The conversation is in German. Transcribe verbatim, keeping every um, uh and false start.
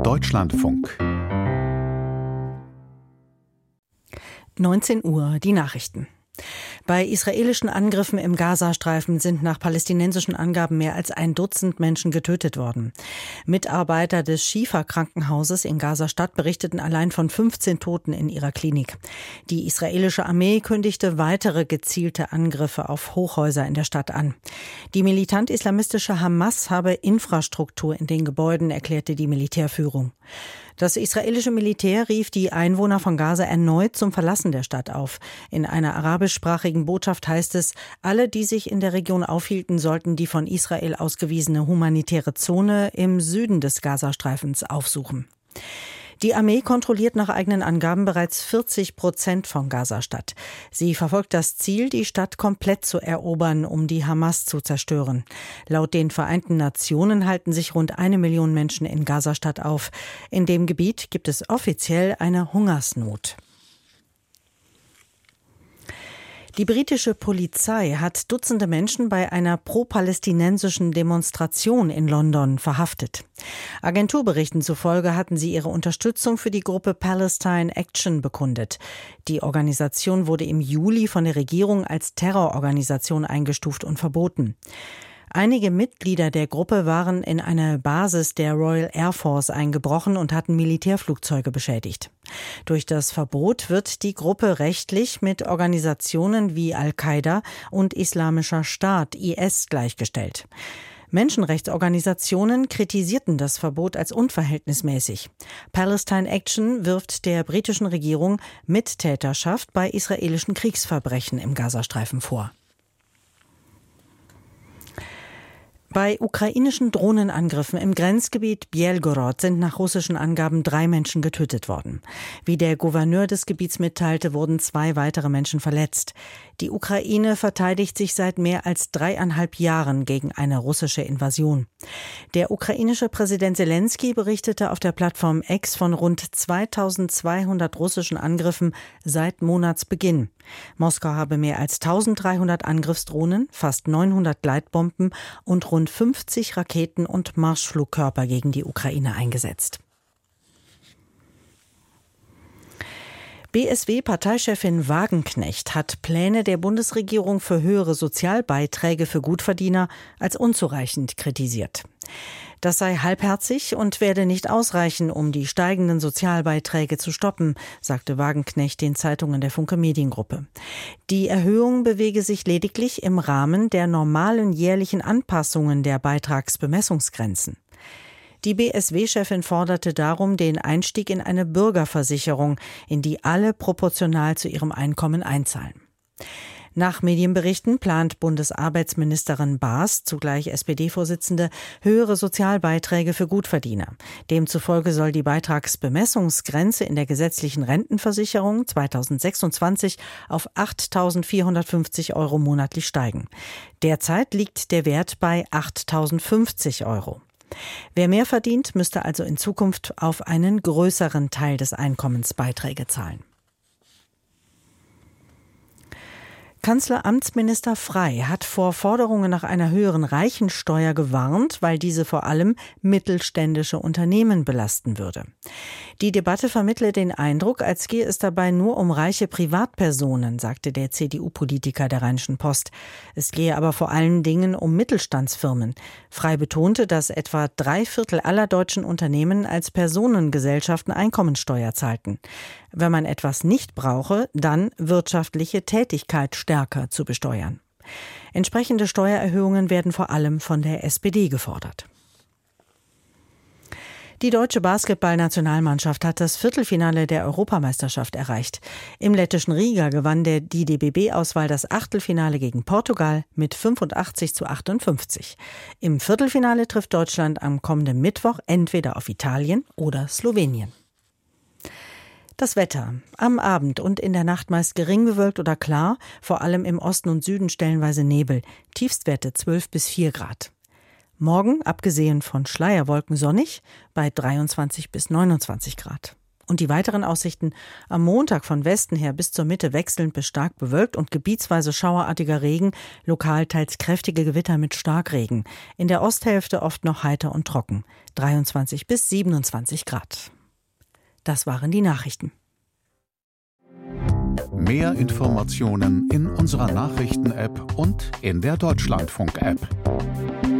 Deutschlandfunk. neunzehn Uhr, die Nachrichten. Bei israelischen Angriffen im Gazastreifen sind nach palästinensischen Angaben mehr als ein Dutzend Menschen getötet worden. Mitarbeiter des Schifa-Krankenhauses in Gaza-Stadt berichteten allein von fünfzehn Toten in ihrer Klinik. Die israelische Armee kündigte weitere gezielte Angriffe auf Hochhäuser in der Stadt an. Die militant-islamistische Hamas habe Infrastruktur in den Gebäuden, erklärte die Militärführung. Das israelische Militär rief die Einwohner von Gaza erneut zum Verlassen der Stadt auf. In einer arabischsprachigen Botschaft heißt es, alle, die sich in der Region aufhielten, sollten die von Israel ausgewiesene humanitäre Zone im Süden des Gazastreifens aufsuchen. Die Armee kontrolliert nach eigenen Angaben bereits vierzig Prozent von Gaza-Stadt. Sie verfolgt das Ziel, die Stadt komplett zu erobern, um die Hamas zu zerstören. Laut den Vereinten Nationen halten sich rund eine Million Menschen in Gaza-Stadt auf. In dem Gebiet gibt es offiziell eine Hungersnot. Die britische Polizei hat Dutzende Menschen bei einer pro-palästinensischen Demonstration in London verhaftet. Agenturberichten zufolge hatten sie ihre Unterstützung für die Gruppe Palestine Action bekundet. Die Organisation wurde im Juli von der Regierung als Terrororganisation eingestuft und verboten. Einige Mitglieder der Gruppe waren in eine Basis der Royal Air Force eingebrochen und hatten Militärflugzeuge beschädigt. Durch das Verbot wird die Gruppe rechtlich mit Organisationen wie Al-Qaida und Islamischer Staat I S gleichgestellt. Menschenrechtsorganisationen kritisierten das Verbot als unverhältnismäßig. Palestine Action wirft der britischen Regierung Mittäterschaft bei israelischen Kriegsverbrechen im Gazastreifen vor. Bei ukrainischen Drohnenangriffen im Grenzgebiet Bjelgorod sind nach russischen Angaben drei Menschen getötet worden. Wie der Gouverneur des Gebiets mitteilte, wurden zwei weitere Menschen verletzt. Die Ukraine verteidigt sich seit mehr als dreieinhalb Jahren gegen eine russische Invasion. Der ukrainische Präsident Selenskyj berichtete auf der Plattform X von rund zweitausendzweihundert russischen Angriffen seit Monatsbeginn. Moskau habe mehr als eintausenddreihundert Angriffsdrohnen, fast neunhundert Gleitbomben und rund fünfzig Raketen und Marschflugkörper gegen die Ukraine eingesetzt. B S W-Parteichefin Wagenknecht hat Pläne der Bundesregierung für höhere Sozialbeiträge für Gutverdiener als unzureichend kritisiert. Das sei halbherzig und werde nicht ausreichen, um die steigenden Sozialbeiträge zu stoppen, sagte Wagenknecht den Zeitungen der Funke Mediengruppe. Die Erhöhung bewege sich lediglich im Rahmen der normalen jährlichen Anpassungen der Beitragsbemessungsgrenzen. Die B S W-Chefin forderte darum den Einstieg in eine Bürgerversicherung, in die alle proportional zu ihrem Einkommen einzahlen. Nach Medienberichten plant Bundesarbeitsministerin Baas, zugleich S P D-Vorsitzende, höhere Sozialbeiträge für Gutverdiener. Demzufolge soll die Beitragsbemessungsgrenze in der gesetzlichen Rentenversicherung zweitausendsechsundzwanzig auf achttausendvierhundertfünfzig Euro monatlich steigen. Derzeit liegt der Wert bei achttausendfünfzig Euro. Wer mehr verdient, müsste also in Zukunft auf einen größeren Teil des Einkommens Beiträge zahlen. Kanzleramtsminister Frey hat vor Forderungen nach einer höheren Reichensteuer gewarnt, weil diese vor allem mittelständische Unternehmen belasten würde. Die Debatte vermittle den Eindruck, als gehe es dabei nur um reiche Privatpersonen, sagte der C D U-Politiker der Rheinischen Post. Es gehe aber vor allen Dingen um Mittelstandsfirmen. Frey betonte, dass etwa drei Viertel aller deutschen Unternehmen als Personengesellschaften Einkommensteuer zahlten. Wenn man etwas nicht brauche, dann wirtschaftliche Tätigkeit stärker zu besteuern. Entsprechende Steuererhöhungen werden vor allem von der S P D gefordert. Die deutsche Basketballnationalmannschaft hat das Viertelfinale der Europameisterschaft erreicht. Im lettischen Riga gewann der, die D B B-Auswahl das Achtelfinale gegen Portugal mit fünfundachtzig zu achtundfünfzig. Im Viertelfinale trifft Deutschland am kommenden Mittwoch entweder auf Italien oder Slowenien. Das Wetter. Am Abend und in der Nacht meist gering bewölkt oder klar, vor allem im Osten und Süden stellenweise Nebel. Tiefstwerte zwölf bis vier Grad. Morgen, abgesehen von Schleierwolken, sonnig bei dreiundzwanzig bis neunundzwanzig Grad. Und die weiteren Aussichten: am Montag von Westen her bis zur Mitte wechselnd bis stark bewölkt und gebietsweise schauerartiger Regen, lokal teils kräftige Gewitter mit Starkregen. In der Osthälfte oft noch heiter und trocken. dreiundzwanzig bis siebenundzwanzig Grad. Das waren die Nachrichten. Mehr Informationen in unserer Nachrichten-App und in der Deutschlandfunk-App.